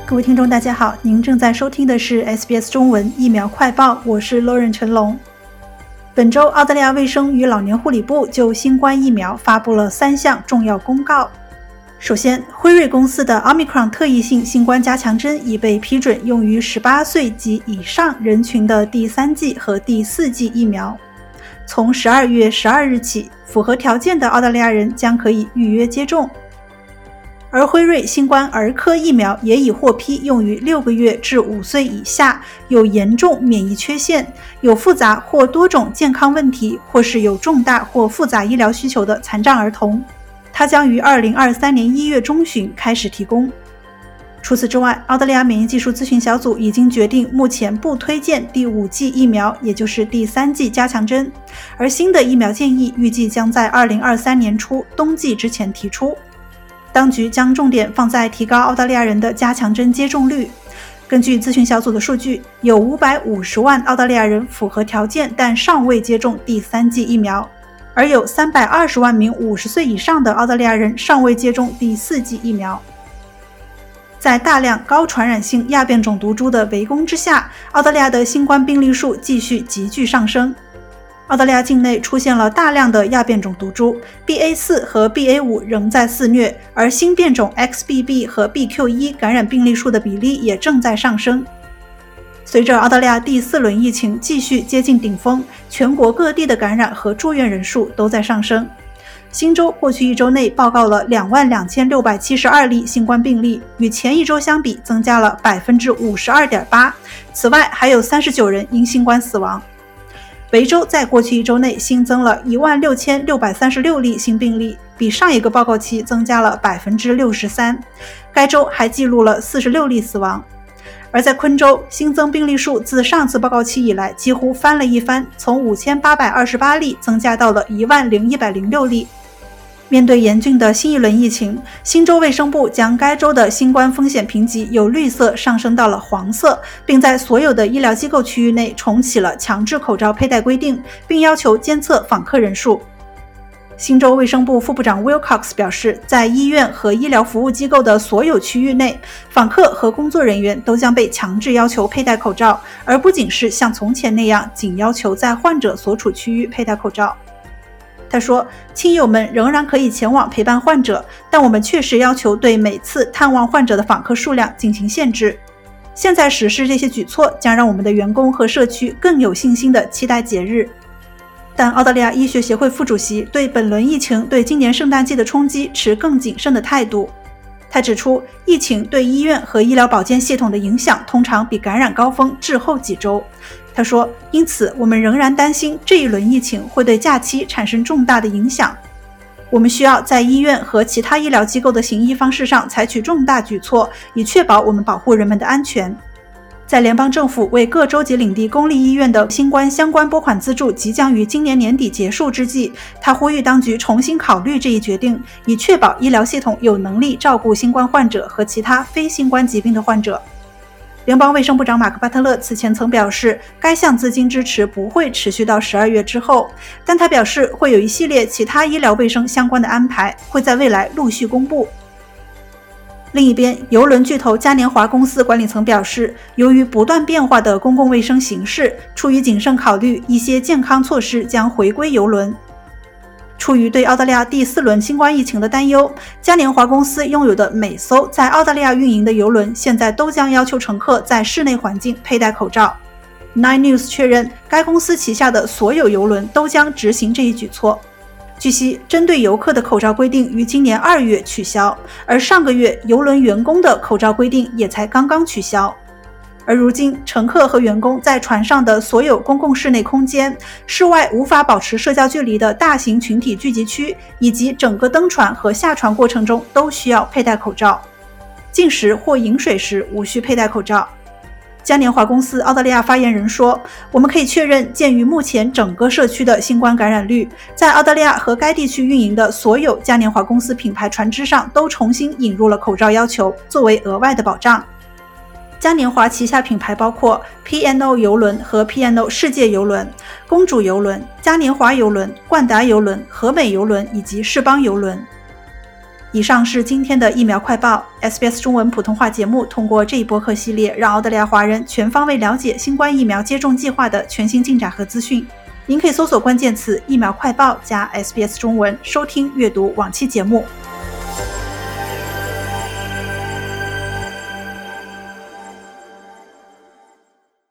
各位听众大家好，您正在收听的是 SBS 中文疫苗快报，我是 Lauren 陈龙。本周澳大利亚卫生与老年护理部就新冠疫苗发布了3项重要公告。首先，辉瑞公司的 Omicron 特异性新冠加强针已被批准用于18岁及以上人群的第3剂和第4剂疫苗。从12月12日起，符合条件的澳大利亚人将可以预约接种。而辉瑞新冠儿科疫苗也已获批用于6个月至5岁以下有严重免疫缺陷、有复杂或多种健康问题或是有重大或复杂医疗需求的残障儿童。它将于2023年1月中旬开始提供。除此之外，澳大利亚免疫技术咨询小组已经决定目前不推荐第5剂疫苗，也就是第3剂加强针，而新的疫苗建议预计将在2023年初冬季之前提出。当局将重点放在提高澳大利亚人的加强针接种率。根据咨询小组的数据，有550万澳大利亚人符合条件但尚未接种第3剂疫苗，而有320万名50岁以上的澳大利亚人尚未接种第4剂疫苗。在大量高传染性亚变种毒株的围攻之下，澳大利亚的新冠病例数继续急剧上升。澳大利亚境内出现了大量的亚变种毒株 BA4 和 BA5 仍在肆虐，而新变种 XBB 和 BQ1 感染病例数的比例也正在上升。随着澳大利亚第4轮疫情继续接近顶峰，全国各地的感染和住院人数都在上升。新州过去1周内报告了22,672例新冠病例，与前1周相比增加了 52.8%。此外，还有39人因新冠死亡。维州在过去1周内新增了16,636例新病例，比上一个报告期增加了 63%。该州还记录了46例死亡。而在昆州，新增病例数自上次报告期以来几乎翻了一番，从5,828例增加到了10,106例。面对严峻的新一轮疫情，新州卫生部将该州的新冠风险评级由绿色上升到了黄色，并在所有的医疗机构区域内重启了强制口罩佩戴规定，并要求监测访客人数。新州卫生部副部长 Wilcox 表示，在医院和医疗服务机构的所有区域内，访客和工作人员都将被强制要求佩戴口罩，而不仅是像从前那样仅要求在患者所处区域佩戴口罩。他说，亲友们仍然可以前往陪伴患者，但我们确实要求对每次探望患者的访客数量进行限制。现在实施这些举措将让我们的员工和社区更有信心地期待节日。但澳大利亚医学协会副主席对本轮疫情对今年圣诞季的冲击持更谨慎的态度。他指出，疫情对医院和医疗保健系统的影响通常比感染高峰滞后几周。他说，因此我们仍然担心这一轮疫情会对假期产生重大的影响。我们需要在医院和其他医疗机构的行医方式上采取重大举措，以确保我们保护人们的安全。在联邦政府为各州及领地公立医院的新冠相关拨款资助即将于今年年底结束之际，他呼吁当局重新考虑这一决定，以确保医疗系统有能力照顾新冠患者和其他非新冠疾病的患者。联邦卫生部长马克·巴特勒此前曾表示，该项资金支持不会持续到12月之后，但他表示会有一系列其他医疗卫生相关的安排，会在未来陆续公布。另一边，邮轮巨头嘉年华公司管理层表示，由于不断变化的公共卫生形势，出于谨慎考虑，一些健康措施将回归邮轮。出于对澳大利亚第4轮新冠疫情的担忧，嘉年华公司拥有的每艘在澳大利亚运营的邮轮现在都将要求乘客在室内环境佩戴口罩。Nine News 确认，该公司旗下的所有邮轮都将执行这一举措。据悉，针对游客的口罩规定于今年2月取消，而上个月邮轮员工的口罩规定也才刚刚取消。而如今，乘客和员工在船上的所有公共室内空间、室外无法保持社交距离的大型群体聚集区，以及整个登船和下船过程中都需要佩戴口罩。进食或饮水时无需佩戴口罩。嘉年华公司澳大利亚发言人说，我们可以确认，鉴于目前整个社区的新冠感染率，在澳大利亚和该地区运营的所有嘉年华公司品牌船只上都重新引入了口罩要求，作为额外的保障。嘉年华旗下品牌包括 P&O 邮轮和 P&O 世界邮轮、公主邮轮、嘉年华邮轮、冠达邮轮、和美邮轮以及世邦邮轮。 以上是今天的疫苗快报。SBS 中文普通话节目通过这一播客系列，让澳大利亚华人全方位了解新冠疫苗接种计划的全新进展和资讯。您可以搜索关键词"疫苗快报"加 SBS 中文，收听阅读往期节目。